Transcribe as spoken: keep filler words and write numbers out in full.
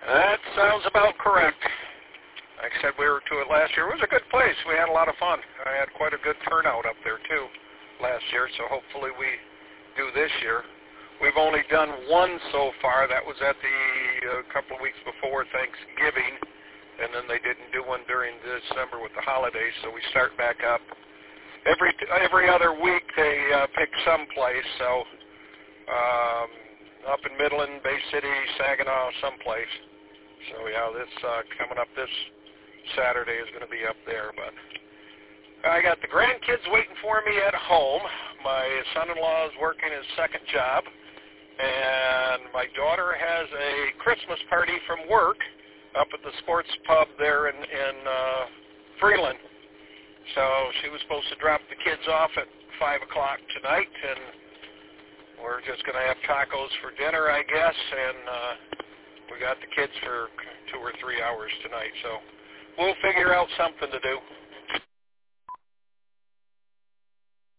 That sounds about correct. Like I said, we were to it last year. It was a good place. We had a lot of fun. I had quite a good turnout up there, too, last year, so hopefully we do this year. We've only done one so far. That was at the uh, couple of weeks before Thanksgiving, and then they didn't do one during December with the holidays, so we start back up. Every every other week they uh, pick some place, so um, up in Midland, Bay City, Saginaw, someplace. So, yeah, this uh, coming up this Saturday is going to be up there, but I got the grandkids waiting for me at home. My son-in-law is working his second job, and my daughter has a Christmas party from work up at the sports pub there in, in uh, Freeland. So she was supposed to drop the kids off at five o'clock tonight, and we're just going to have tacos for dinner, I guess, and uh, we got the kids for two or three hours tonight. So we'll figure out something to do.